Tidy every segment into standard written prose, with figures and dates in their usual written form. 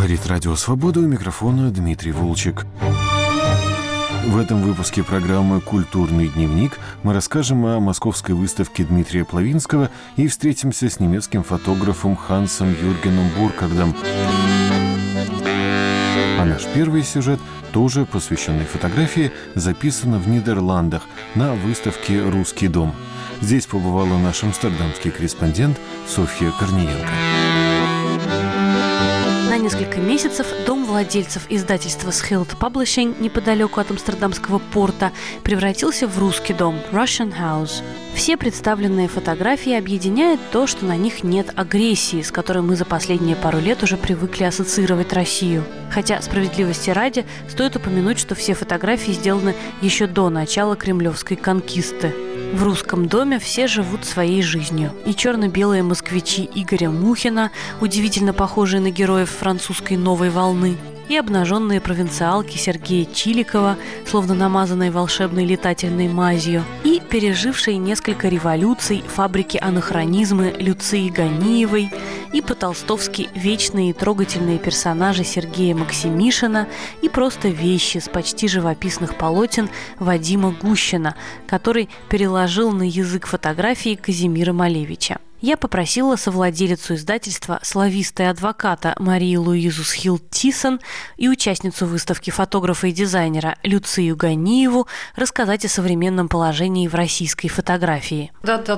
Говорит Радио Свобода, у микрофона Дмитрий Волчек. В этом выпуске программы «Культурный дневник» мы расскажем о московской выставке Дмитрия Плавинского и встретимся с немецким фотографом Хансом Юргеном Буркардом. А наш первый сюжет, тоже посвященный фотографии, записан в Нидерландах на выставке «Русский дом». Здесь побывала наш амстердамский корреспондент Софья Корниенко. На несколько месяцев дом владельцев издательства Schild Publishing неподалеку от Амстердамского порта превратился в русский дом Russian House. Все представленные фотографии объединяет то, что на них нет агрессии, с которой мы за последние пару лет уже привыкли ассоциировать Россию. Хотя, справедливости ради, стоит упомянуть, что все фотографии сделаны еще до начала кремлевской конкисты. В русском доме все живут своей жизнью. И черно-белые москвичи Игоря Мухина, удивительно похожие на героев французской новой волны, и обнаженные провинциалки Сергея Чиликова, словно намазанные волшебной летательной мазью, и пережившие несколько революций фабрики анахронизмы Люции Ганиевой, и по-толстовски вечные и трогательные персонажи Сергея Максимишина, и просто вещи с почти живописных полотен Вадима Гущина, который переложил на язык фотографии Казимира Малевича. Я попросила совладелицу издательства, слависта и адвоката Марию Луизу Схилд-Тисон и участницу выставки фотографа и дизайнера Люцию Ганиеву рассказать о современном положении в российской фотографии.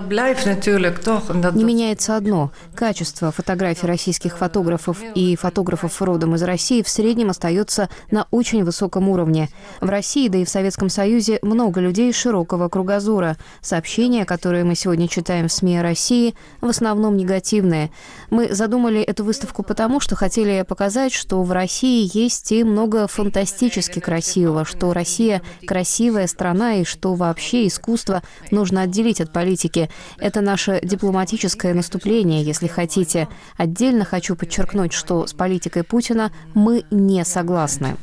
Не меняется одно. Качество фотографий российских фотографов и фотографов родом из России в среднем остается на очень высоком уровне. В России, да и в Советском Союзе, много людей широкого кругозора. Сообщения, которые мы сегодня читаем в СМИ о России, в основном негативные. Мы задумали эту выставку потому, что хотели показать, что в России есть и много фантастически красивого, что Россия красивая страна и что вообще искусство нужно отделить от политики. Это наше дипломатическое наступление, если хотите. Отдельно хочу подчеркнуть, что с политикой Путина мы не согласны.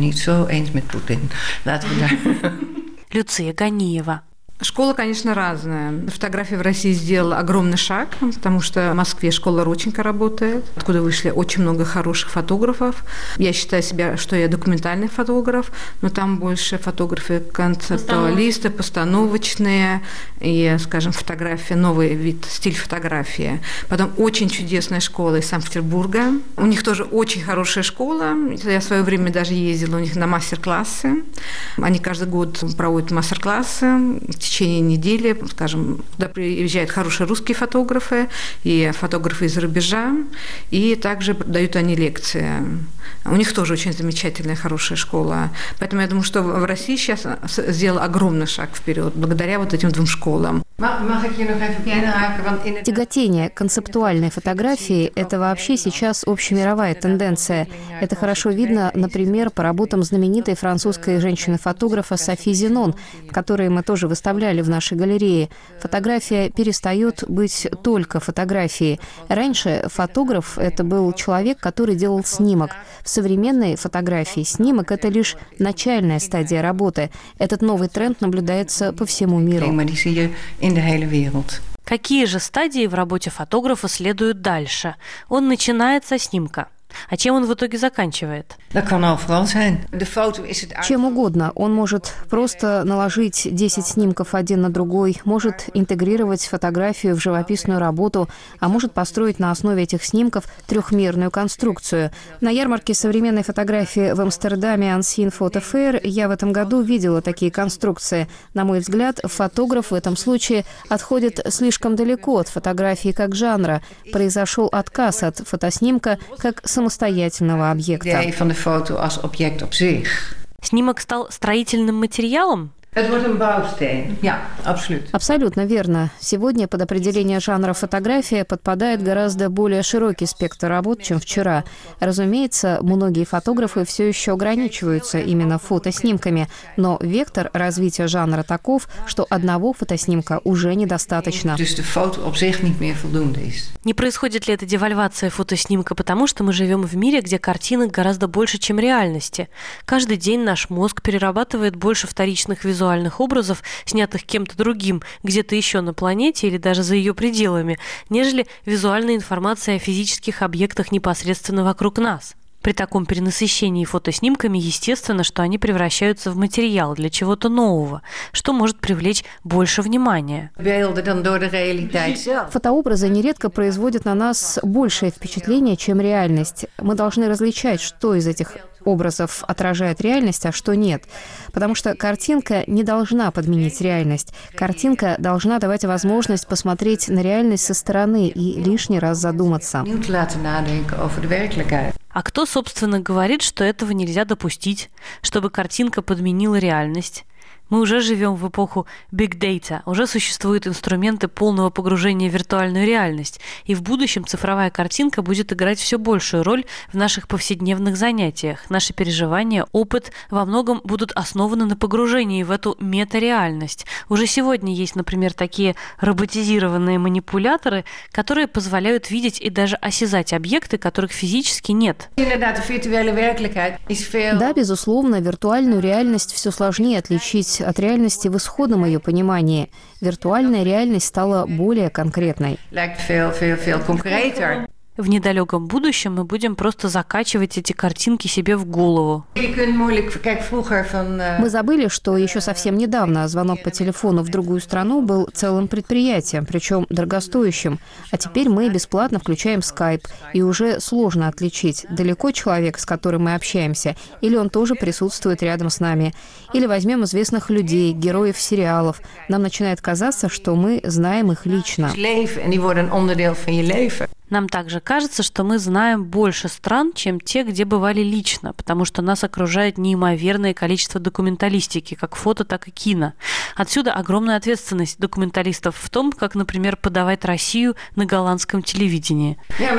Люция Ганиева. Школа, конечно, разная. Фотография в России сделала огромный шаг, потому что в Москве школа Родченко работает, откуда вышли очень много хороших фотографов. Я считаю себя, что я документальный фотограф, но там больше фотографы концептуалисты, постановочные, и, скажем, фотография, новый вид, стиль фотографии. Потом очень чудесная школа из Санкт-Петербурга. У них тоже очень хорошая школа. Я в свое время даже ездила у них на мастер-классы. Они каждый год проводят мастер-классы. В течение недели, скажем, туда приезжают хорошие русские фотографы и фотографы из-за рубежа, и также дают они лекции. У них тоже очень замечательная, хорошая школа. Поэтому я думаю, что в России сейчас сделал огромный шаг вперед благодаря вот этим двум школам. Тяготение концептуальной фотографии – это вообще сейчас общемировая тенденция. Это хорошо видно, например, по работам знаменитой французской женщины-фотографа Софи Зенон, которые мы тоже выставляли в нашей галерее. Фотография перестает быть только фотографией. Раньше фотограф – это был человек, который делал снимок. В современной фотографии снимок – это лишь начальная стадия работы. Этот новый тренд наблюдается по всему миру. Какие же стадии в работе фотографа следуют дальше? Он начинает со снимка. А чем он в итоге заканчивает? Чем угодно. Он может просто наложить 10 снимков один на другой, может интегрировать фотографию в живописную работу, а может построить на основе этих снимков трехмерную конструкцию. На ярмарке современной фотографии в Амстердаме Unseen Photo Fair я в этом году видела такие конструкции. На мой взгляд, фотограф в этом случае отходит слишком далеко от фотографии как жанра. Произошел отказ от фотоснимка как самостоятельного объекта. Снимок стал строительным материалом? Абсолютно верно. Сегодня под определение жанра фотография подпадает гораздо более широкий спектр работ, чем вчера. Разумеется, многие фотографы все еще ограничиваются именно фотоснимками, но вектор развития жанра таков, что одного фотоснимка уже недостаточно. Не происходит ли эта девальвация фотоснимка потому, что мы живем в мире, где картинок гораздо больше, чем реальности? Каждый день наш мозг перерабатывает больше вторичных визуальных образов, снятых кем-то другим, где-то еще на планете или даже за ее пределами, нежели визуальная информация о физических объектах непосредственно вокруг нас. При таком перенасыщении фотоснимками естественно, что они превращаются в материал для чего-то нового, что может привлечь больше внимания. Фотообразы нередко производят на нас большее впечатление, чем реальность. Мы должны различать, что из этих образов отражает реальность, а что нет. Потому что картинка не должна подменить реальность. Картинка должна давать возможность посмотреть на реальность со стороны и лишний раз задуматься. А кто, собственно, говорит, что этого нельзя допустить, чтобы картинка подменила реальность? Мы уже живем в эпоху Big Data, уже существуют инструменты полного погружения в виртуальную реальность, и в будущем цифровая картинка будет играть все большую роль в наших повседневных занятиях. Наши переживания, опыт во многом будут основаны на погружении в эту метареальность. Уже сегодня есть, например, такие роботизированные манипуляторы, которые позволяют видеть и даже осязать объекты, которых физически нет. Да, безусловно, виртуальную реальность все сложнее отличить от реальности в исходном ее понимании. Виртуальная реальность стала более конкретной. В недалеком будущем мы будем просто закачивать эти картинки себе в голову. Мы забыли, что еще совсем недавно звонок по телефону в другую страну был целым предприятием, причем дорогостоящим. А теперь мы бесплатно включаем Skype, и уже сложно отличить, далеко человек, с которым мы общаемся, или он тоже присутствует рядом с нами. Или возьмем известных людей, героев сериалов. Нам начинает казаться, что мы знаем их лично. Нам также кажется, что мы знаем больше стран, чем те, где бывали лично, потому что нас окружает неимоверное количество документалистики, как фото, так и кино. Отсюда огромная ответственность документалистов в том, как, например, подавать Россию на голландском телевидении.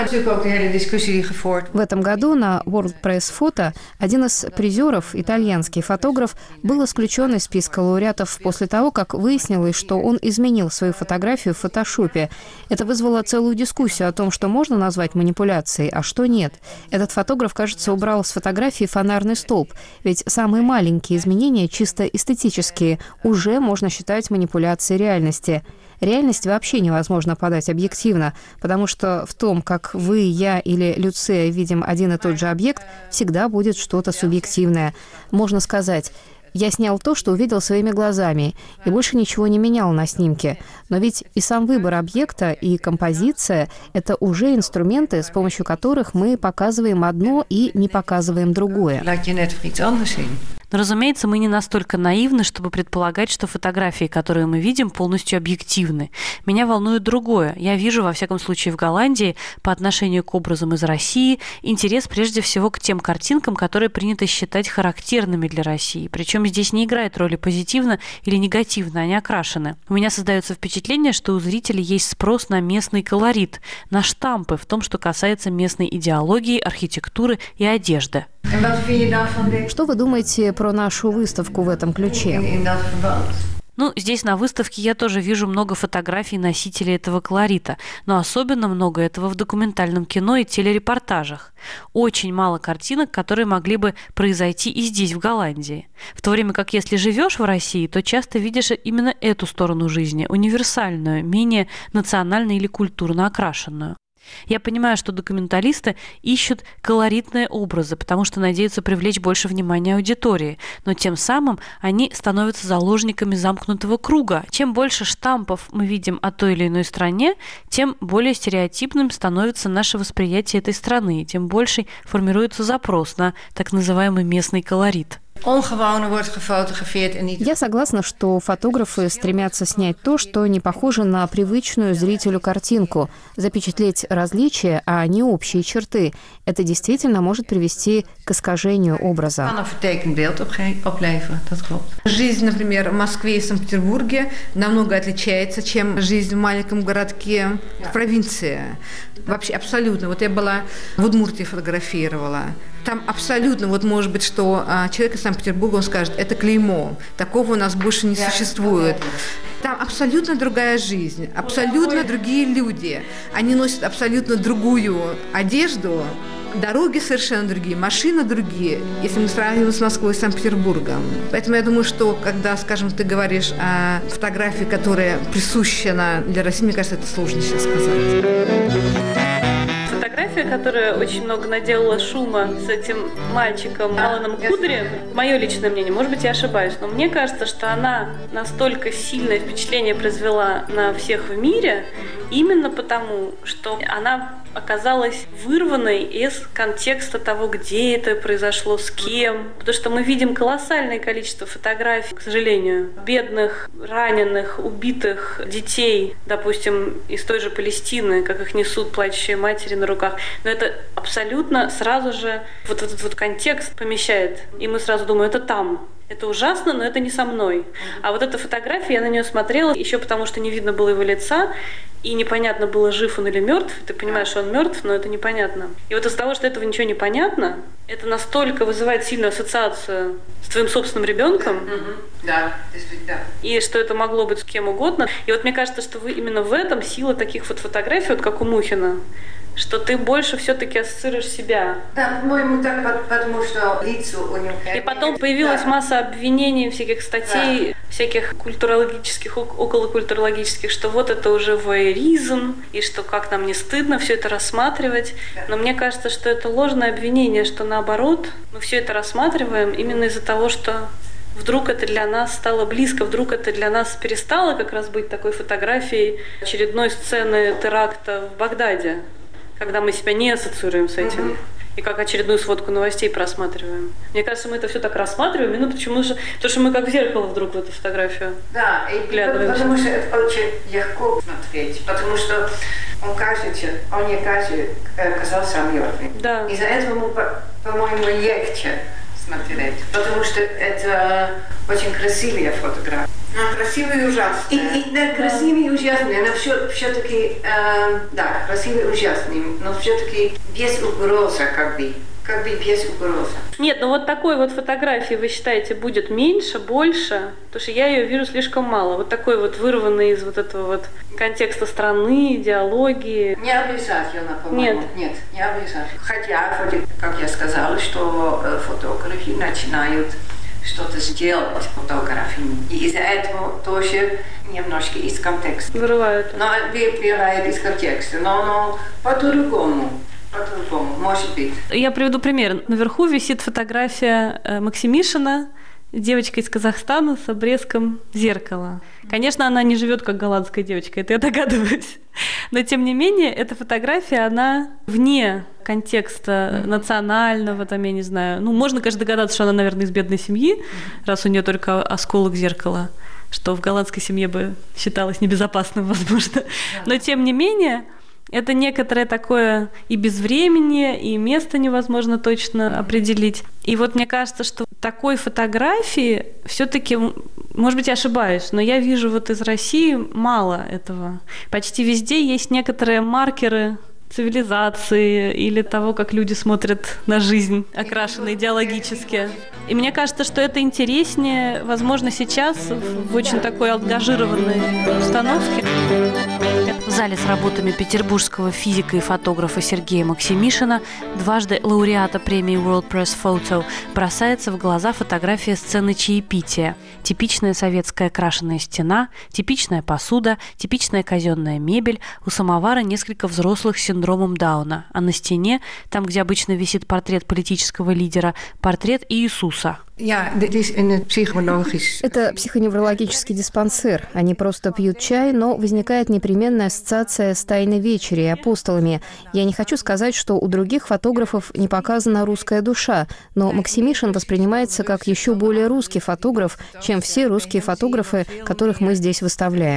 В этом году на World Press Photo один из призеров, итальянский фотограф, был исключен из списка лауреатов после того, как выяснилось, что он изменил свою фотографию в фотошопе. Это вызвало целую дискуссию о том, что можно назвать манипуляцией, а что нет. Этот фотограф, кажется, убрал с фотографии фонарный столб, ведь самые маленькие изменения, чисто эстетические, уже можно считать манипуляцией реальности. Реальность вообще невозможно подать объективно, потому что в том, как вы, я или Люция видим один и тот же объект, всегда будет что-то субъективное. Можно сказать: я снял то, что увидел своими глазами, и больше ничего не менял на снимке. Но ведь и сам выбор объекта, и композиция – это уже инструменты, с помощью которых мы показываем одно и не показываем другое. Но, разумеется, мы не настолько наивны, чтобы предполагать, что фотографии, которые мы видим, полностью объективны. Меня волнует другое. Я вижу, во всяком случае, в Голландии, по отношению к образам из России, интерес прежде всего к тем картинкам, которые принято считать характерными для России. Причем здесь не играет роли позитивно или негативно, они окрашены. У меня создается впечатление, что у зрителей есть спрос на местный колорит, на штампы в том, что касается местной идеологии, архитектуры и одежды. Что вы думаете про нашу выставку в этом ключе? Здесь на выставке я тоже вижу много фотографий носителей этого колорита, но особенно много этого в документальном кино и телерепортажах. Очень мало картинок, которые могли бы произойти и здесь, в Голландии. В то время как если живешь в России, то часто видишь именно эту сторону жизни, универсальную, менее национально или культурно окрашенную. Я понимаю, что документалисты ищут колоритные образы, потому что надеются привлечь больше внимания аудитории, но тем самым они становятся заложниками замкнутого круга. Чем больше штампов мы видим о той или иной стране, тем более стереотипным становится наше восприятие этой страны, тем больше формируется запрос на так называемый местный колорит. Я согласна, что фотографы стремятся снять то, что не похоже на привычную зрителю картинку, запечатлеть различия, а не общие черты. Это действительно может привести к искажению образа. Жизнь, например, в Москве и Санкт-Петербурге намного отличается, чем жизнь в маленьком городке в провинции. Вообще абсолютно. Вот я была в Удмуртии, фотографировала. Там абсолютно, может быть, что человек из Санкт-Петербурга, он скажет, это клеймо, такого у нас больше не существует. Там абсолютно другая жизнь, абсолютно другие люди. Они носят абсолютно другую одежду, дороги совершенно другие, машины другие, если мы сравниваем с Москвой и Санкт-Петербургом. Поэтому я думаю, что когда, скажем, ты говоришь о фотографии, которая присуща для России, мне кажется, это сложно сейчас сказать. Фотографии фотография, которая очень много наделала шума с этим мальчиком Аланом Кудри, мое личное мнение, может быть, я ошибаюсь, но мне кажется, что она настолько сильное впечатление произвела на всех в мире, именно потому, что она оказалась вырванной из контекста того, где это произошло, с кем. Потому что мы видим колоссальное количество фотографий, к сожалению, бедных, раненых, убитых детей, допустим, из той же Палестины, как их несут плачущие матери на руках. Но это абсолютно сразу же вот этот вот контекст помещает. И мы сразу думаем, это там. Это ужасно, но это не со мной. А вот эта фотография, я на нее смотрела еще потому, что не видно было его лица, и непонятно было, жив он или мертв. Ты понимаешь, что он мертв, но это непонятно. И вот из-за того, что этого ничего не понятно, это настолько вызывает сильную ассоциацию с твоим собственным ребенком. Да, действительно. И что это могло быть с кем угодно. И вот мне кажется, что именно в этом сила таких вот фотографий, вот как у Мухина, что ты больше все-таки ассоциируешь себя. Да, по-моему, так, потому что лицо у него... И потом появилась масса обвинений, всяких статей, всяких культурологических, околокультурологических, что вот это уже воеризм, и что как нам не стыдно все это рассматривать. Но мне кажется, что это ложное обвинение, что наоборот, мы все это рассматриваем именно из-за того, что вдруг это для нас стало близко, вдруг это для нас перестало как раз быть такой фотографией очередной сцены теракта в Багдаде, когда мы себя не ассоциируем с этим. И как очередную сводку новостей просматриваем. Мне кажется, мы это все так рассматриваем, именно потому что мы как в зеркало вдруг в эту фотографию вглядываемся. Потому что это очень легко смотреть, потому что он не кажется, казался мертвым. Да. Из-за этого, по-моему, легче смотреть, потому что это очень красивые фотографии. Красивые и ужасные. Красивые и ужасные, но все-таки, да, красивые и ужасные, но все-таки без угрозы, как бы без угрозы. Нет, ну вот такой вот фотографии, вы считаете, будет меньше, больше? Потому что я ее вижу слишком мало. Вот такой вот вырванный из вот этого вот контекста страны, идеологии. Не обязательно, по-моему. Нет, не обязательно. Хотя, как я сказала, что фотографии начинают что-то сделать фотографиями. И из-за этого тоже немножко из контекста. Вырывают. Но вырывают из контекста, но по-другому, может быть. Я приведу пример. Наверху висит фотография Максимишина, девочка из Казахстана с обрезком зеркала. Конечно, она не живет как голландская девочка, это я догадываюсь. Но, тем не менее, эта фотография, она вне контекста национального, там, я не знаю. Ну, можно, конечно, догадаться, что она, наверное, из бедной семьи, раз у нее только осколок зеркала, что в голландской семье бы считалось небезопасным, возможно. Но, тем не менее, это некоторое такое и безвременье, и место невозможно точно определить. И вот мне кажется, что такой фотографии все-таки, может быть, я ошибаюсь, но я вижу вот из России мало этого. Почти везде есть некоторые маркеры цивилизации или того, как люди смотрят на жизнь, окрашенные идеологически. И мне кажется, что это интереснее, возможно, сейчас в очень такой ангажированной установке. В зале с работами петербургского физика и фотографа Сергея Максимишина, дважды лауреата премии World Press Photo, бросается в глаза фотография сцены чаепития. Типичная советская крашеная стена, типичная посуда, типичная казенная мебель, у самовара несколько взрослых с синдромом Дауна, а на стене, там, где обычно висит портрет политического лидера, портрет Иисуса. Это психоневрологический диспансер. Они просто пьют чай, но возникает непременная ассоциация с Тайной вечерей и апостолами. Я не хочу сказать, что у других фотографов не показана русская душа, но Максимишин воспринимается как еще более русский фотограф, чем все русские фотографы, которых мы здесь выставляем.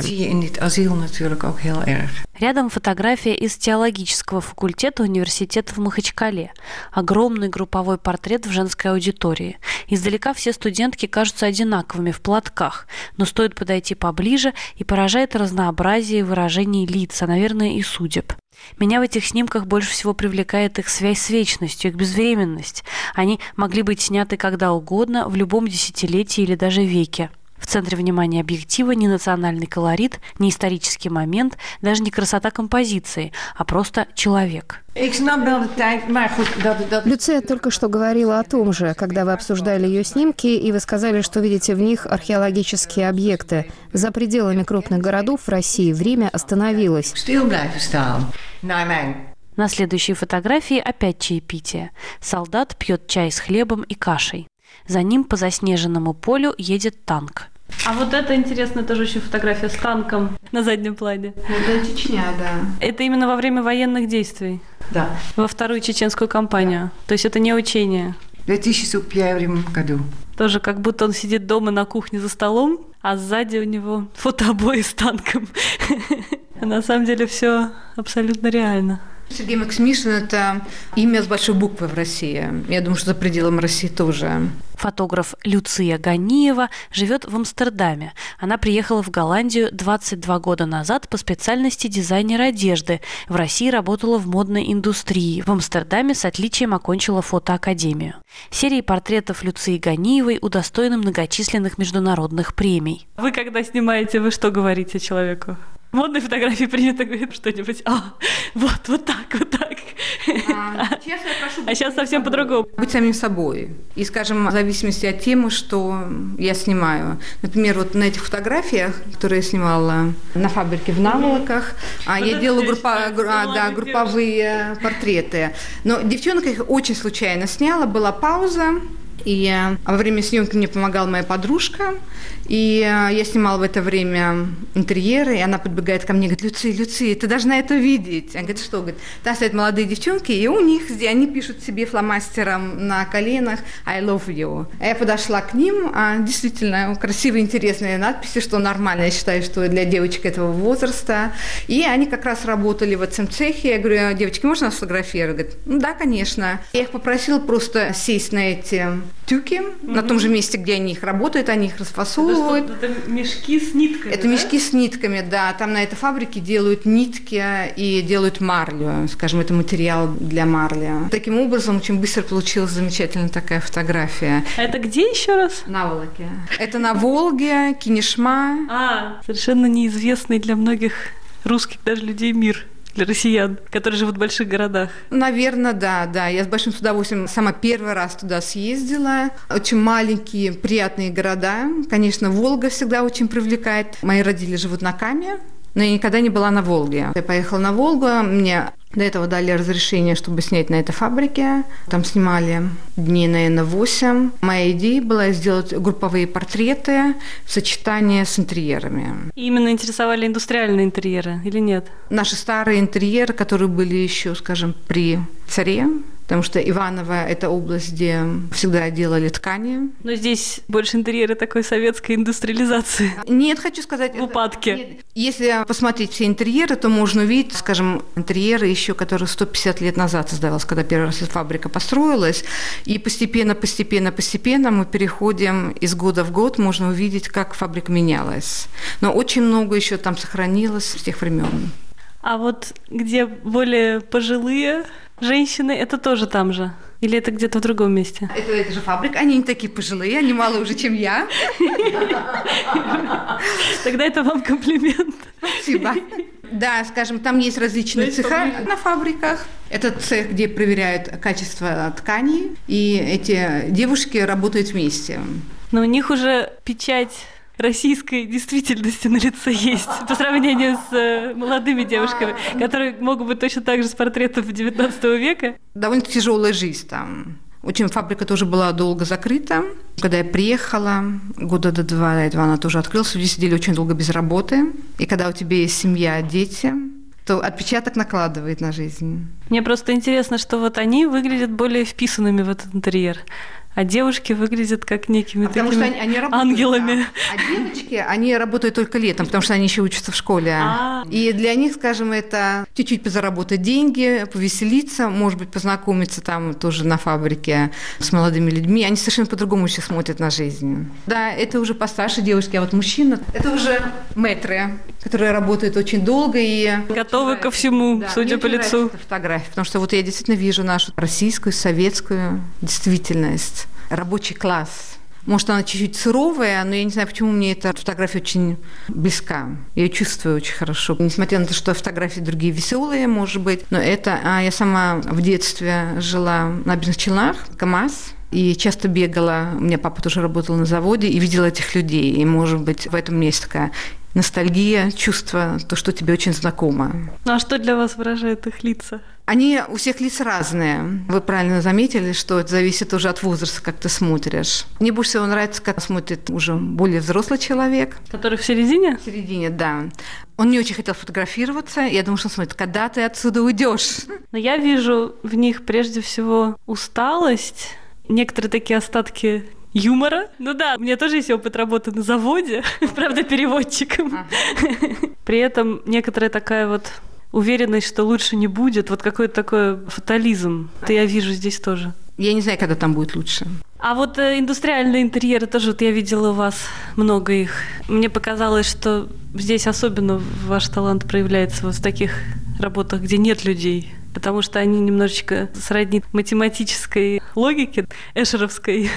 Рядом фотография из теологического факультета университета в Махачкале. Огромный групповой портрет в женской аудитории. Издалека все студентки кажутся одинаковыми в платках, но стоит подойти поближе, и поражает разнообразие выражений лиц, а, наверное, и судеб. Меня в этих снимках больше всего привлекает их связь с вечностью, их безвременность. Они могли быть сняты когда угодно, в любом десятилетии или даже веке. В центре внимания объектива не национальный колорит, не исторический момент, даже не красота композиции, а просто человек. Люция только что говорила о том же, когда вы обсуждали ее снимки, и вы сказали, что видите в них археологические объекты. За пределами крупных городов в России время остановилось. На следующей фотографии опять чаепитие. Солдат пьет чай с хлебом и кашей. За ним по заснеженному полю едет танк. А вот это интересная тоже очень фотография с танком на заднем плане. Это Чечня, да. Это именно во время военных действий? Да. Во вторую чеченскую кампанию? То есть это не учение? В 2001 году. Тоже как будто он сидит дома на кухне за столом, а сзади у него фотообои с танком. На самом деле все абсолютно реально. Сергей Максимишин – это имя с большой буквы в России. Я думаю, что за пределами России тоже. Фотограф Люция Ганиева живет в Амстердаме. Она приехала в Голландию 22 года назад по специальности дизайнер одежды. В России работала в модной индустрии. В Амстердаме с отличием окончила фотоакадемию. Серии портретов Люции Ганиевой удостоены многочисленных международных премий. Вы, когда снимаете, вы что говорите человеку? В модной фотографии принято говорить что-нибудь. Вот так. А сейчас совсем по-другому. Быть самим собой. И, скажем, в зависимости от темы, что я снимаю. Например, вот на этих фотографиях, которые я снимала на фабрике в Наволоках, я делала групповые портреты. Но девчонка их очень случайно сняла, была пауза. И во время съемки мне помогала моя подружка, и я снимала в это время интерьеры, и она подбегает ко мне и говорит: Люция, ты должна это видеть. Она говорит: что? Говорит, там стоят молодые девчонки, и у них, они пишут себе фломастером на коленах I love you. А я подошла к ним, действительно красивые, интересные надписи, что нормально, я считаю, что для девочек этого возраста. И они как раз работали в этом цехе. Я говорю: девочки, можно нас сфотографировать? Говорит: ну да, конечно. Я их попросила просто сесть на эти тюки, на том же месте, где они их работают, они их расфасовывают. Это мешки с нитками, Это мешки с нитками, да. Там на этой фабрике делают нитки и делают марлю, скажем, это материал для марли. Таким образом, очень быстро получилась замечательная такая фотография. А это где еще раз? Наволоки. Это на Волге, Кинешма. Совершенно неизвестный для многих русских даже людей мир. Для россиян, которые живут в больших городах. Наверное, да. Я с большим удовольствием сама первый раз туда съездила. Очень маленькие, приятные города. Конечно, Волга всегда очень привлекает. Мои родители живут на Каме, но я никогда не была на Волге. Я поехала на Волгу, мне до этого дали разрешение, чтобы снять на этой фабрике. Там снимали дней, наверное, 8. Моя идея была сделать групповые портреты в сочетании с интерьерами. И именно интересовали индустриальные интерьеры или нет? Наши старые интерьеры, которые были еще, скажем, при царе, потому что Иваново – это область, где всегда делали ткани. Но здесь больше интерьеры такой советской индустриализации. Нет, хочу сказать… В упадке. Нет. Если посмотреть все интерьеры, то можно увидеть, скажем, интерьеры еще, которые 150 лет назад создавались, когда первый раз эта фабрика построилась. И постепенно мы переходим из года в год, можно увидеть, как фабрика менялась. Но очень много еще там сохранилось с тех времен. А вот где более пожилые женщины, это тоже там же? Или это где-то в другом месте? Это же фабрика. Они не такие пожилые, они мало уже, чем я. Тогда это вам комплимент. Спасибо. Да, скажем, там есть различные цеха на фабриках. Это цех, где проверяют качество тканей, и эти девушки работают вместе. Но у них уже печать российской действительности на лице есть по сравнению с молодыми девушками, которые могут быть точно так же с портретов XIX века. Довольно тяжелая жизнь там. Очень фабрика тоже была долго закрыта. Когда я приехала, года до 2 до этого она тоже открылась. Люди сидели очень долго без работы. И когда у тебя есть семья, дети, то отпечаток накладывает на жизнь. Мне просто интересно, что вот они выглядят более вписанными в этот интерьер. А девушки выглядят как некими такими они работают, ангелами. Да. А девочки, они работают только летом, потому что они еще учатся в школе. И для них, скажем, это чуть-чуть позаработать деньги, повеселиться, может быть, познакомиться там тоже на фабрике с молодыми людьми. Они совершенно по-другому еще смотрят на жизнь. Да, это уже постарше девушки, а вот мужчина – это уже мэтры, которые работают очень долго и… Готовы ко всему, да, судя по лицу. Фотографии, потому что вот я действительно вижу нашу российскую, советскую действительность. Рабочий класс. Может, она чуть-чуть суровая, но я не знаю, почему мне эта фотография очень близка. Я ее чувствую очень хорошо. Несмотря на то, что фотографии другие веселые, может быть, но это… я сама в детстве жила на Набережных Челнах, КамАЗ, и часто бегала, у меня папа тоже работал на заводе, и видела этих людей. И, может быть, в этом есть такая ностальгия, чувство, то, что тебе очень знакомо. Ну а что для вас выражает их лица? Они у всех лица разные. Вы правильно заметили, что это зависит уже от возраста, как ты смотришь. Мне больше всего нравится, как смотрит уже более взрослый человек. Который в середине? В середине, да. Он не очень хотел фотографироваться. Я думаю, что он смотрит, когда ты отсюда уйдешь. Но я вижу в них прежде всего усталость, некоторые такие остатки юмора. Ну да, у меня тоже есть опыт работы на заводе, правда, переводчиком. При этом некоторая такая вот уверенность, что лучше не будет, вот какой-то такой фатализм. Это я вижу здесь тоже. Я не знаю, когда там будет лучше. А вот индустриальные интерьеры тоже, вот я видела у вас много их. Мне показалось, что здесь особенно ваш талант проявляется вот в таких работах, где нет людей. Потому что они немножечко сродни математической логике, эшеровской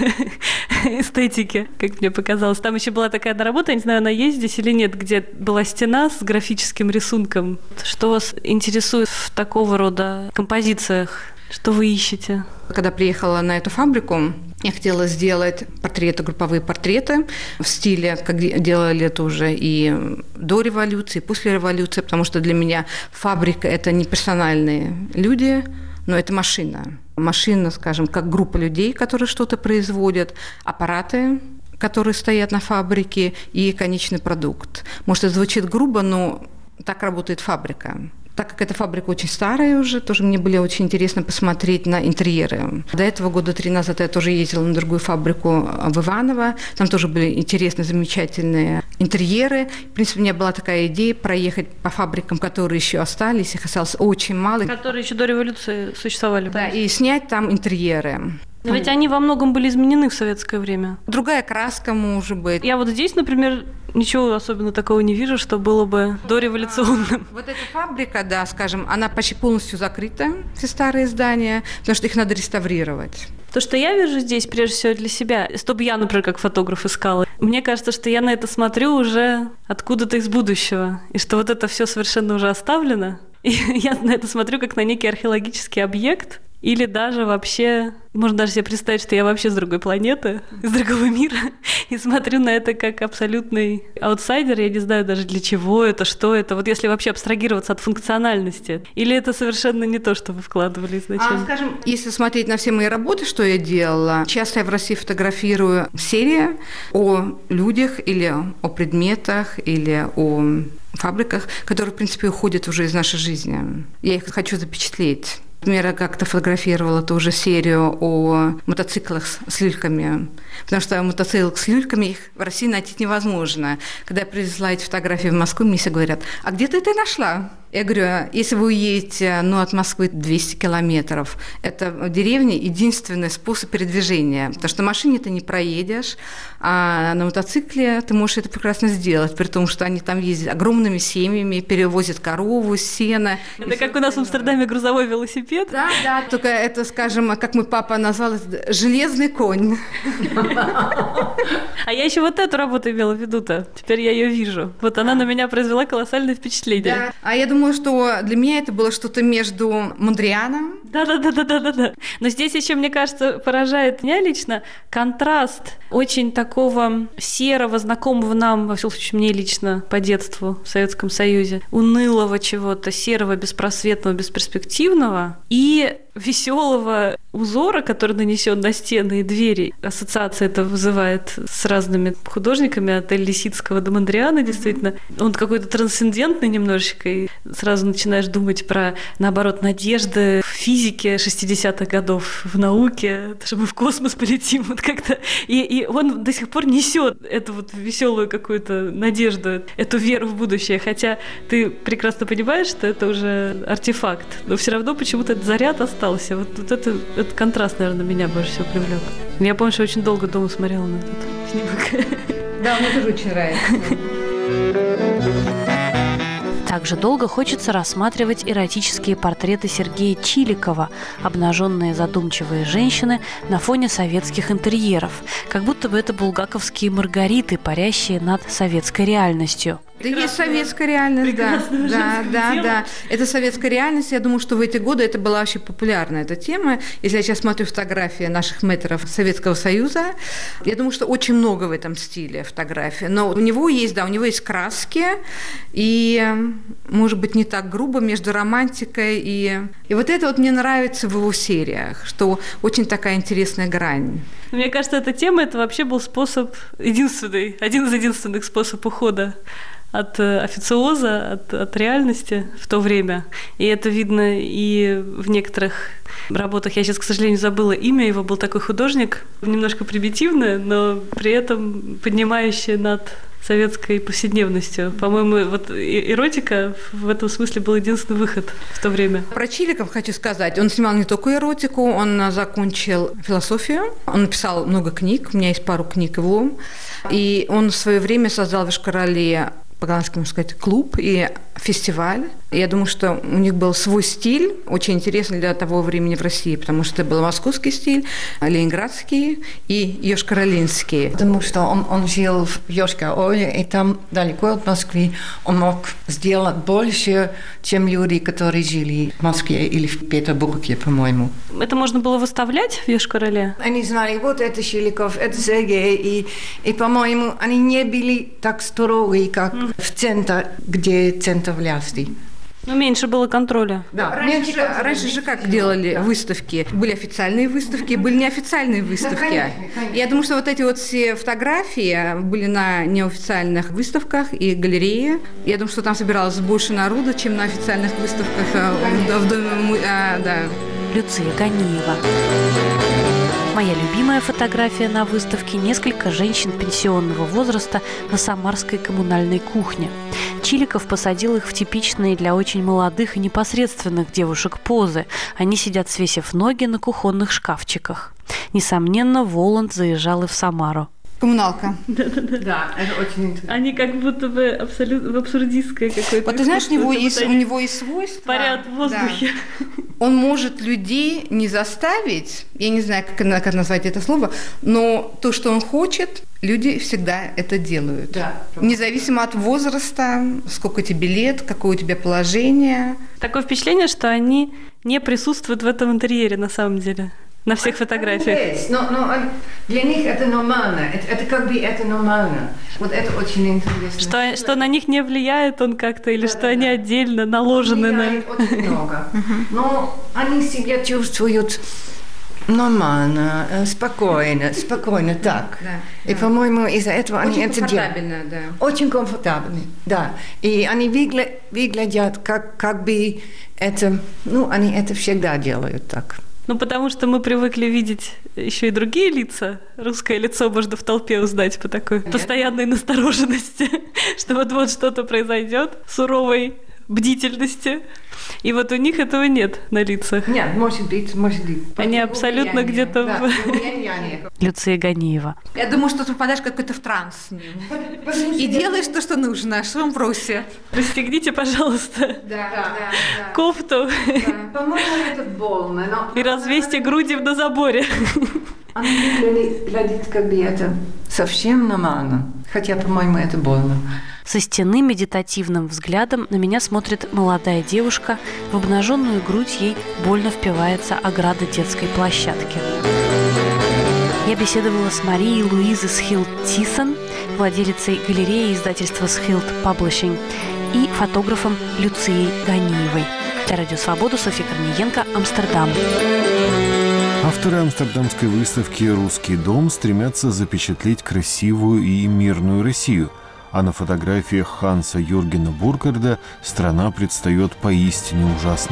эстетике, как мне показалось. Там еще была такая одна работа, я не знаю, она есть здесь или нет, где была стена с графическим рисунком. Что вас интересует в такого рода композициях? Что вы ищете? Когда приехала на эту фабрику, я хотела сделать портреты, групповые портреты в стиле, как делали это уже и до революции, и после революции, потому что для меня фабрика – это не персональные люди, но это машина. Машина, скажем, как группа людей, которые что-то производят, аппараты, которые стоят на фабрике, и конечный продукт. Может, это звучит грубо, но так работает фабрика. Так как эта фабрика очень старая уже, тоже мне было очень интересно посмотреть на интерьеры. До этого года 3 назад я тоже ездила на другую фабрику в Иваново. Там тоже были интересные, замечательные интерьеры. В принципе, у меня была такая идея проехать по фабрикам, которые еще остались. Их осталось очень мало. Которые еще до революции существовали. Да, и снять там интерьеры. Но ведь они во многом были изменены в советское время. Другая краска, может быть. Я вот здесь, например, ничего особенно такого не вижу, что было бы дореволюционным. Вот эта фабрика, да, скажем, она почти полностью закрыта, все старые здания, потому что их надо реставрировать. То, что я вижу здесь, прежде всего для себя, чтобы я, например, как фотограф искала, мне кажется, что я на это смотрю уже откуда-то из будущего, и что вот это все совершенно уже оставлено. И я на это смотрю как на некий археологический объект, или даже вообще, можно даже себе представить, что я вообще с другой планеты, из другого мира, и смотрю на это как абсолютный аутсайдер, я не знаю даже для чего это, что это, вот если вообще абстрагироваться от функциональности, или это совершенно не то, что вы вкладывали изначально? Скажем, если смотреть на все мои работы, что я делала, часто я в России фотографирую серии о людях или о предметах, или о фабриках, которые, в принципе, уходят уже из нашей жизни. Я их хочу запечатлеть. Например, я как-то фотографировала тоже серию о мотоциклах с люльками, потому что мотоцикл с люльками их в России найти невозможно. Когда я привезла эти фотографии в Москву, мне все говорят: а где ты это нашла? Я говорю, если вы уедете от Москвы 200 километров, это в деревне единственный способ передвижения, потому что на машине ты не проедешь, а на мотоцикле ты можешь это прекрасно сделать, при том, что они там ездят огромными семьями, перевозят корову, сено. Это как у нас в Амстердаме грузовой велосипед? Да, только это, скажем, как мой папа назвал, это железный конь. А я еще вот эту работу имела в виду-то, теперь я ее вижу. Вот она на меня произвела колоссальное впечатление. Да. А я думаю, что для меня это было что-то между Мондрианом. Да. Но здесь еще, мне кажется, поражает меня лично контраст очень такого серого, знакомого нам, во всяком случае, мне лично по детству в Советском Союзе, унылого чего-то, серого, беспросветного, бесперспективного и веселого узора, который нанесен на стены и двери. Ассоциация это вызывает с разными художниками, от Эль Лисицкого до Мондриана, действительно. Он какой-то трансцендентный немножечко, и сразу начинаешь думать про, наоборот, надежды в физике 60-х годов, в науке, что мы в космос полетим, вот как-то. И он до сих пор несет эту вот веселую какую-то надежду, эту веру в будущее, хотя ты прекрасно понимаешь, что это уже артефакт, но все равно почему-то этот заряд остался. Вот этот контраст, наверное, меня больше всего привлек. Я помню, что очень долго дома смотрела на этот снимок. Да, мне тоже очень нравится. Также долго хочется рассматривать эротические портреты Сергея Чиликова, обнаженные задумчивые женщины на фоне советских интерьеров, как будто бы это булгаковские маргариты, парящие над советской реальностью. Это есть советская реальность, да. Это советская реальность. Я думаю, что в эти годы это была вообще популярна эта тема. Если я сейчас смотрю фотографии наших мэтров Советского Союза, я думаю, что очень много в этом стиле фотографий. Но у него есть краски, и, может быть, не так грубо между романтикой и вот это вот мне нравится в его сериях, что очень такая интересная грань. Мне кажется, эта тема, это вообще был один из единственных способов ухода от официоза, от реальности в то время. И это видно и в некоторых работах. Я сейчас, к сожалению, забыла имя. Его был такой художник, немножко примитивный, но при этом поднимающий над советской повседневностью. По-моему, вот эротика в этом смысле был единственный выход в то время. Про Чиликов хочу сказать. Он снимал не только эротику, он закончил философию, он написал много книг, у меня есть пару книг его, и он в свое время создал в Йошкар-Оле, по-голландски можно сказать, клуб и фестиваль. Я думаю, что у них был свой стиль, очень интересный для того времени в России, потому что это был московский стиль, ленинградский и йошкар-олинский. Потому что он жил в Йошкар-Оле, и там далеко от Москвы он мог сделать больше, чем люди, которые жили в Москве или в Петербурге, по-моему. Это можно было выставлять в Йошкар-Оле? Они знали, вот это Чиликов, это Сергей, и, по-моему, они не были так строги, как в центре, где центр власти. Ну, меньше было контроля. Да. Раньше же как делали выставки? Были официальные выставки, были неофициальные выставки. Конечно. Я думаю, что вот эти вот все фотографии были на неофициальных выставках и галерее. Я думаю, что там собиралось больше народу, чем на официальных выставках в доме. Да. Люция Ганиева. Моя любимая фотография на выставке – несколько женщин пенсионного возраста на самарской коммунальной кухне. Чиликов посадил их в типичные для очень молодых и непосредственных девушек позы. Они сидят, свесив ноги на кухонных шкафчиках. Несомненно, Воланд заезжал и в Самару. Коммуналка. Да, это очень интересно. Они как будто бы абсолютно в абсурдистское какое-то. Вот ты знаешь, у него есть свойство. Парят в воздухе. Да. Он может людей не заставить, я не знаю, как назвать это слово, но то, что он хочет, люди всегда это делают. Да. Независимо от возраста, сколько тебе лет, какое у тебя положение. Такое впечатление, что они не присутствуют в этом интерьере на самом деле. На всех фотографиях. Есть, но для них это нормально. Это как бы это нормально. Вот это очень интересно. Что на них не влияет он как-то, или что они отдельно наложены на... Очень много. Но они себя чувствуют нормально, спокойно так. Да. И, по-моему, из-за этого очень они это делают. Да. Очень комфортабельно, да. И они выглядят как бы это... они это всегда делают так. Ну, потому что мы привыкли видеть еще и другие лица. Русское лицо можно в толпе узнать по такой постоянной настороженности, что вот-вот что-то произойдет, суровой бдительности. И вот у них этого нет на лицах. Нет, может быть. Они абсолютно где-то в... Люция Ганиева. Я думаю, что ты попадаешь какой-то в транс с ним. И делаешь то, что нужно, что он просит. Расстегните, пожалуйста, кофту. По-моему, это больно. И развесьте груди на заборе. Они выглядят, как бы это совсем нормально. Хотя, по-моему, это больно. Со стены медитативным взглядом на меня смотрит молодая девушка. В обнаженную грудь ей больно впивается ограда детской площадки. Я беседовала с Марией Луизой Схилд-Тисон, владелицей галереи издательства Схилд Publishing, и фотографом Люцией Ганиевой. Для Радио Свобода Софья Корниенко, Амстердам. Авторы амстердамской выставки «Русский дом» стремятся запечатлеть красивую и мирную Россию, а на фотографиях Ханса Юргена Буркарда страна предстает поистине ужасной.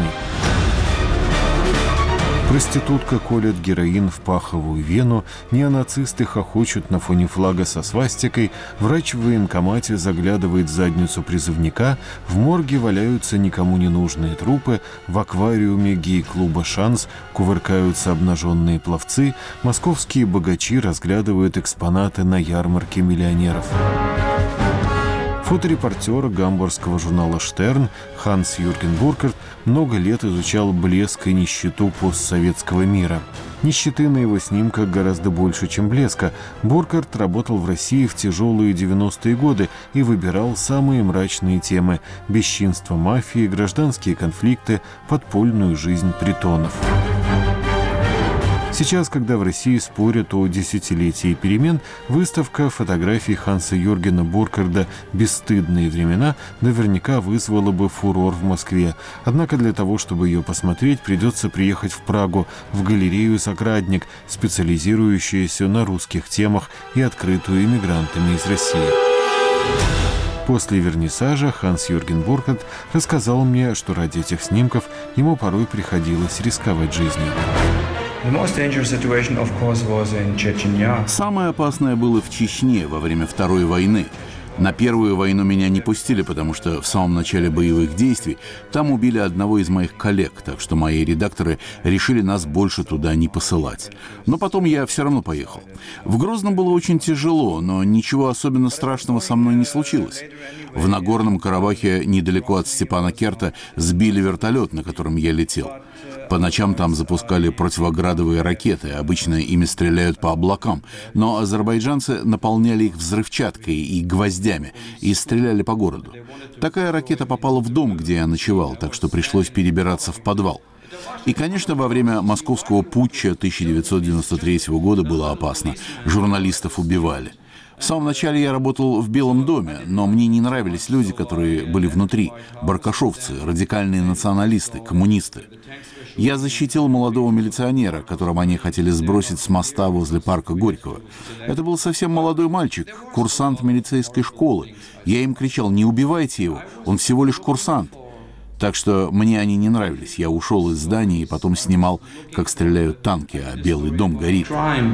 Проститутка колет героин в паховую вену, неонацисты хохочут на фоне флага со свастикой, врач в военкомате заглядывает в задницу призывника, в морге валяются никому не нужные трупы, в аквариуме гей-клуба «Шанс» кувыркаются обнаженные пловцы, московские богачи разглядывают экспонаты на ярмарке миллионеров. Фоторепортер гамбургского журнала «Штерн» Ханс-Юрген Буркарт много лет изучал блеск и нищету постсоветского мира. Нищеты на его снимках гораздо больше, чем блеска. Буркарт работал в России в тяжелые 90-е годы и выбирал самые мрачные темы – бесчинство мафии, гражданские конфликты, подпольную жизнь притонов. Сейчас, когда в России спорят о десятилетии перемен, выставка фотографий Ханса-Юргена Буркарда «Бесстыдные времена» наверняка вызвала бы фурор в Москве. Однако для того, чтобы ее посмотреть, придется приехать в Прагу, в галерею «Сокрадник», специализирующуюся на русских темах и открытую иммигрантами из России. После вернисажа Ханс-Юрген Буркарт рассказал мне, что ради этих снимков ему порой приходилось рисковать жизнью. Самое опасное было в Чечне во время Второй войны. На Первую войну меня не пустили, потому что в самом начале боевых действий там убили одного из моих коллег, так что мои редакторы решили нас больше туда не посылать. Но потом я все равно поехал. В Грозном было очень тяжело, но ничего особенно страшного со мной не случилось. В Нагорном Карабахе, недалеко от Степанакерта, сбили вертолет, на котором я летел. По ночам там запускали противоградовые ракеты, обычно ими стреляют по облакам, но азербайджанцы наполняли их взрывчаткой и гвоздями и стреляли по городу. Такая ракета попала в дом, где я ночевал, так что пришлось перебираться в подвал. И, конечно, во время московского путча 1993 года было опасно. Журналистов убивали. В самом начале я работал в Белом доме, но мне не нравились люди, которые были внутри. Баркашовцы, радикальные националисты, коммунисты. Я защитил молодого милиционера, которого они хотели сбросить с моста возле парка Горького. Это был совсем молодой мальчик, курсант милицейской школы. Я им кричал: не убивайте его, он всего лишь курсант. Так что мне они не нравились. Я ушел из здания и потом снимал, как стреляют танки, а Белый дом горит.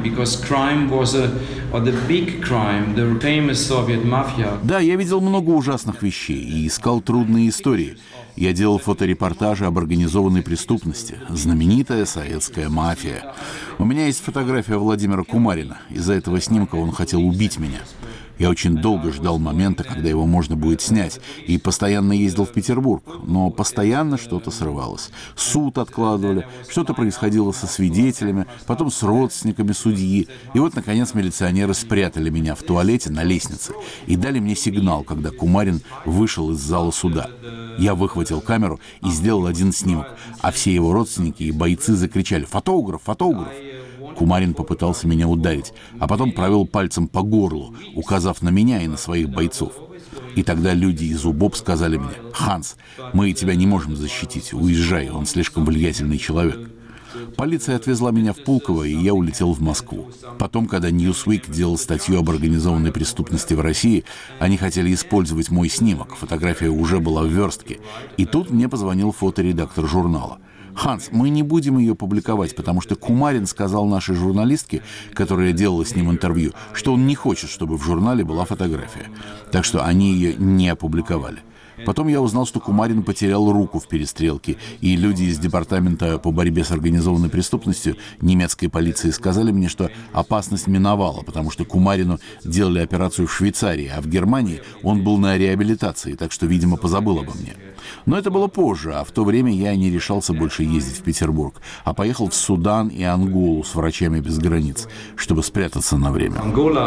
Да, я видел много ужасных вещей и искал трудные истории. Я делал фоторепортажи об организованной преступности. Знаменитая советская мафия. У меня есть фотография Владимира Кумарина. Из-за этого снимка он хотел убить меня. Я очень долго ждал момента, когда его можно будет снять, и постоянно ездил в Петербург, но постоянно что-то срывалось. Суд откладывали, что-то происходило со свидетелями, потом с родственниками судьи. И вот, наконец, милиционеры спрятали меня в туалете на лестнице и дали мне сигнал, когда Кумарин вышел из зала суда. Я выхватил камеру и сделал один снимок, а все его родственники и бойцы закричали: «Фотограф! Фотограф!». Кумарин попытался меня ударить, а потом провел пальцем по горлу, указав на меня и на своих бойцов. И тогда люди из УБОП сказали мне: «Ханс, мы тебя не можем защитить, уезжай, он слишком влиятельный человек». Полиция отвезла меня в Пулково, и я улетел в Москву. Потом, когда Newsweek делал статью об организованной преступности в России, они хотели использовать мой снимок, фотография уже была в верстке. И тут мне позвонил фоторедактор журнала. «Ханс, мы не будем ее публиковать, потому что Кумарин сказал нашей журналистке, которая делала с ним интервью, что он не хочет, чтобы в журнале была фотография. Так что они ее не опубликовали». Потом я узнал, что Кумарин потерял руку в перестрелке, и люди из департамента по борьбе с организованной преступностью немецкой полиции сказали мне, что опасность миновала, потому что Кумарину делали операцию в Швейцарии, а в Германии он был на реабилитации, так что, видимо, позабыл обо мне. Но это было позже, а в то время я не решался больше ездить в Петербург, а поехал в Судан и Анголу с врачами без границ, чтобы спрятаться на время.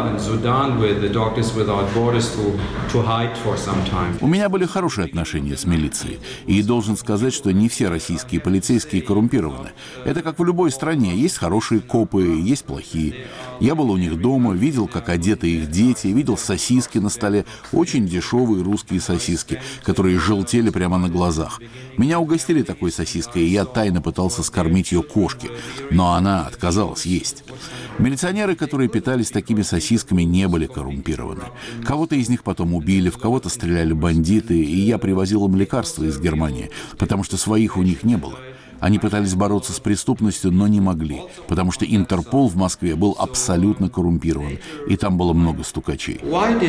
У меня были хорошие отношения с милицией, и должен сказать, что не все российские полицейские коррумпированы. Это как в любой стране, есть хорошие копы, есть плохие. Я был у них дома, видел, как одеты их дети, видел сосиски на столе, очень дешевые русские сосиски, которые желтели прямо на глазах. Меня угостили такой сосиской, и я тайно пытался скормить ее кошке, но она отказалась есть. Милиционеры, которые питались такими сосисками, не были коррумпированы. Кого-то из них потом убили, в кого-то стреляли бандиты, и я привозил им лекарства из Германии, потому что своих у них не было. Они пытались бороться с преступностью, но не могли, потому что Интерпол в Москве был абсолютно коррумпирован, и там было много стукачей.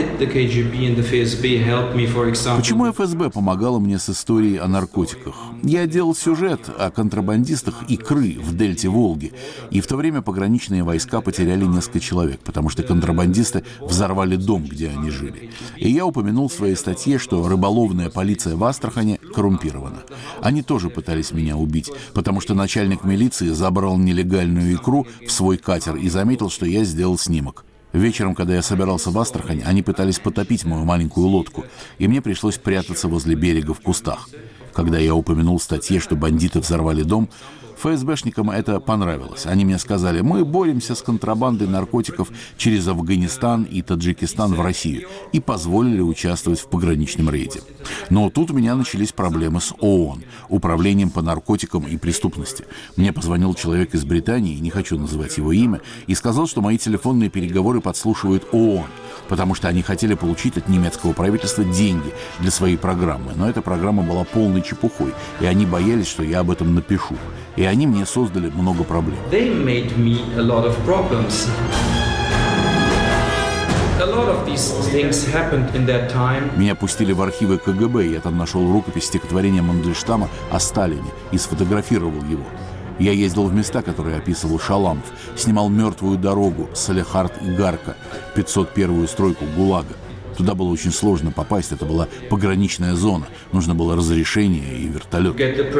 Почему ФСБ помогала мне с историей о наркотиках? Я делал сюжет о контрабандистах икры в дельте Волги, и в то время пограничные войска потеряли несколько человек, потому что контрабандисты взорвали дом, где они жили. И я упомянул в своей статье, что рыболовная полиция в Астрахани коррумпирована. Они тоже пытались меня убить, потому что начальник милиции забрал нелегальную икру в свой катер и заметил, что я сделал снимок. Вечером, когда я собирался в Астрахань, они пытались потопить мою маленькую лодку, и мне пришлось прятаться возле берега в кустах. Когда я упомянул в статье, что бандиты взорвали дом, ФСБшникам это понравилось. Они мне сказали: мы боремся с контрабандой наркотиков через Афганистан и Таджикистан в Россию, и позволили участвовать в пограничном рейде. Но тут у меня начались проблемы с ООН, Управлением по наркотикам и преступности. Мне позвонил человек из Британии, не хочу называть его имя, и сказал, что мои телефонные переговоры подслушивают ООН, потому что они хотели получить от немецкого правительства деньги для своей программы. Но эта программа была полной чепухой, и они боялись, что я об этом напишу. И они мне создали много проблем. Меня пустили в архивы КГБ, и я там нашел рукопись стихотворения Мандельштама о Сталине и сфотографировал его. Я ездил в места, которые описывал Шаламов, снимал «Мертвую дорогу», Салехард и Гарка, 501-ю стройку ГУЛАГа. Туда было очень сложно попасть, это была пограничная зона, нужно было разрешение и вертолет.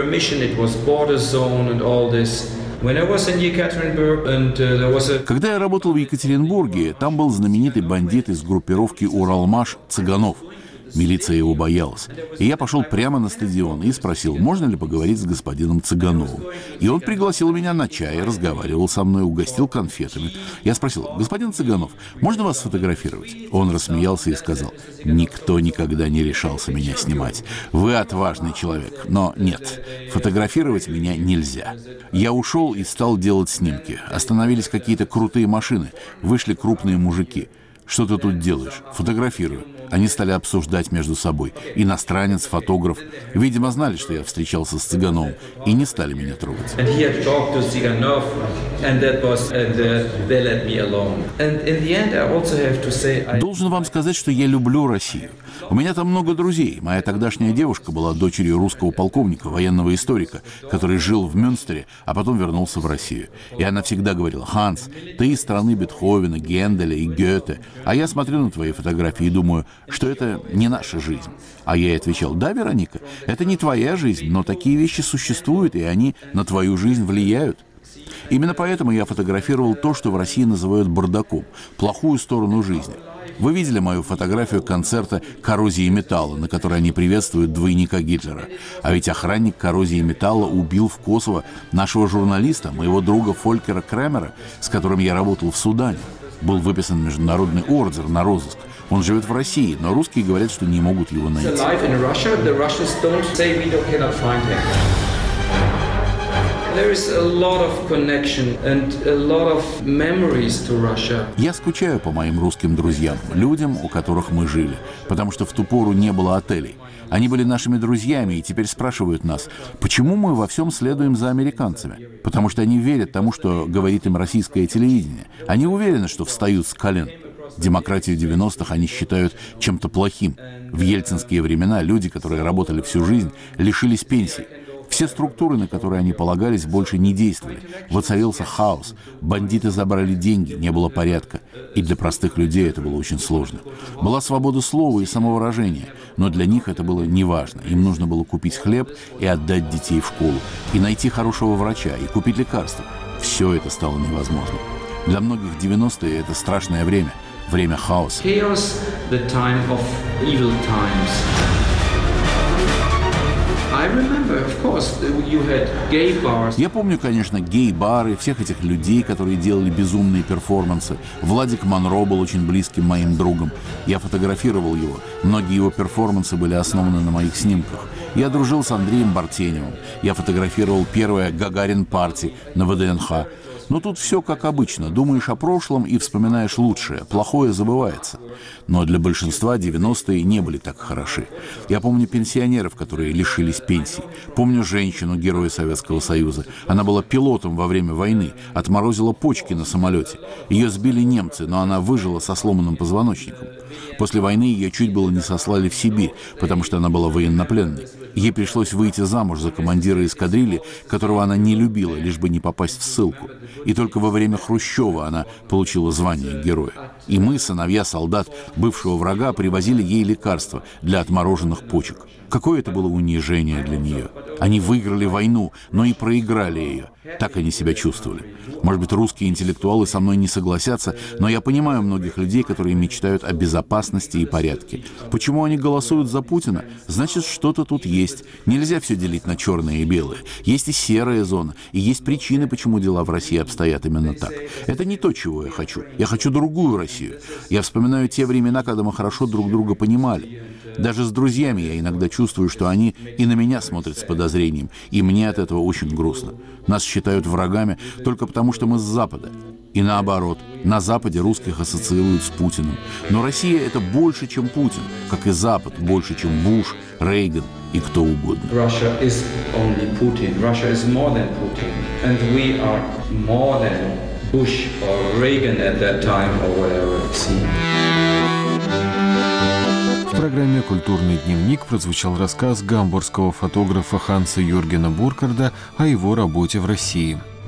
Когда я работал в Екатеринбурге, там был знаменитый бандит из группировки «Уралмаш» Цыганов. Милиция его боялась. И я пошел прямо на стадион и спросил, можно ли поговорить с господином Цыгановым. И он пригласил меня на чай, разговаривал со мной, угостил конфетами. Я спросил: господин Цыганов, можно вас сфотографировать? Он рассмеялся и сказал: никто никогда не решался меня снимать. Вы отважный человек, но нет, фотографировать меня нельзя. Я ушел и стал делать снимки. Остановились какие-то крутые машины, вышли крупные мужики. Что ты тут делаешь? Фотографирую. Они стали обсуждать между собой. Иностранец, фотограф. Видимо, знали, что я встречался с Цыгановым, и не стали меня трогать. Должен вам сказать, что я люблю Россию. У меня там много друзей. Моя тогдашняя девушка была дочерью русского полковника, военного историка, который жил в Мюнстере, а потом вернулся в Россию. И она всегда говорила: «Ханс, ты из страны Бетховена, Генделя и Гёте». А я смотрю на твои фотографии и думаю, что это не наша жизнь. А я ей отвечал: да, Вероника, это не твоя жизнь, но такие вещи существуют, и они на твою жизнь влияют. Именно поэтому я фотографировал то, что в России называют бардаком, плохую сторону жизни. Вы видели мою фотографию концерта «Коррозии металла», на которой они приветствуют двойника Гитлера. А ведь охранник «Коррозии металла» убил в Косово нашего журналиста, моего друга Фолькера Кремера, с которым я работал в Судане. Был выписан международный ордер на розыск. Он живет в России, но русские говорят, что не могут его найти. Я скучаю по моим русским друзьям, людям, у которых мы жили, потому что в ту пору не было отелей. Они были нашими друзьями и теперь спрашивают нас, почему мы во всем следуем за американцами. Потому что они верят тому, что говорит им российское телевидение. Они уверены, что встают с колен. Демократию 90-х они считают чем-то плохим. В ельцинские времена люди, которые работали всю жизнь, лишились пенсий. Все структуры, на которые они полагались, больше не действовали. Воцарился хаос. Бандиты забрали деньги, не было порядка. И для простых людей это было очень сложно. Была свобода слова и самовыражения, но для них это было неважно. Им нужно было купить хлеб и отдать детей в школу, и найти хорошего врача, и купить лекарства. Все это стало невозможным. Для многих 90-е — это страшное время. Время хаоса. Я помню, конечно, гей-бары, всех этих людей, которые делали безумные перформансы. Владик Монро был очень близким моим другом. Я фотографировал его. Многие его перформансы были основаны на моих снимках. Я дружил с Андреем Бартеневым. Я фотографировал первое Гагарин-парти на ВДНХ. Но тут все как обычно. Думаешь о прошлом и вспоминаешь лучшее. Плохое забывается. Но для большинства 90-е не были так хороши. Я помню пенсионеров, которые лишились пенсий. Помню женщину, героя Советского Союза. Она была пилотом во время войны, отморозила почки на самолете. Ее сбили немцы, но она выжила со сломанным позвоночником. После войны ее чуть было не сослали в Сибирь, потому что она была военнопленной. Ей пришлось выйти замуж за командира эскадрильи, которого она не любила, лишь бы не попасть в ссылку. И только во время Хрущева она получила звание героя. И мы, сыновья солдат бывшего врага, привозили ей лекарства для отмороженных почек. Какое это было унижение для нее. Они выиграли войну, но и проиграли ее. Так они себя чувствовали. Может быть, русские интеллектуалы со мной не согласятся, но я понимаю многих людей, которые мечтают о безопасности и порядке. Почему они голосуют за Путина? Значит, что-то тут есть. Нельзя все делить на черное и белое. Есть и серая зона, и есть причины, почему дела в России обстоят именно так. Это не то, чего я хочу. Я хочу другую Россию. Я вспоминаю те времена, когда мы хорошо друг друга понимали. Даже с друзьями я иногда чувствую, что они и на меня смотрят с подозрением, и мне от этого очень грустно. Нас считают врагами только потому, что мы с Запада. И наоборот, на Западе русских ассоциируют с Путиным. Но Россия — это больше, чем Путин, как и Запад больше, чем Буш, Рейган и кто угодно. Russia is only Putin. Russia is more than Putin. And we are more than Bush or Reagan at that time or whatever it seemed. В программе «Культурный дневник» прозвучал рассказ гамбургского фотографа Ханса Юргена Буркарда о его работе в России.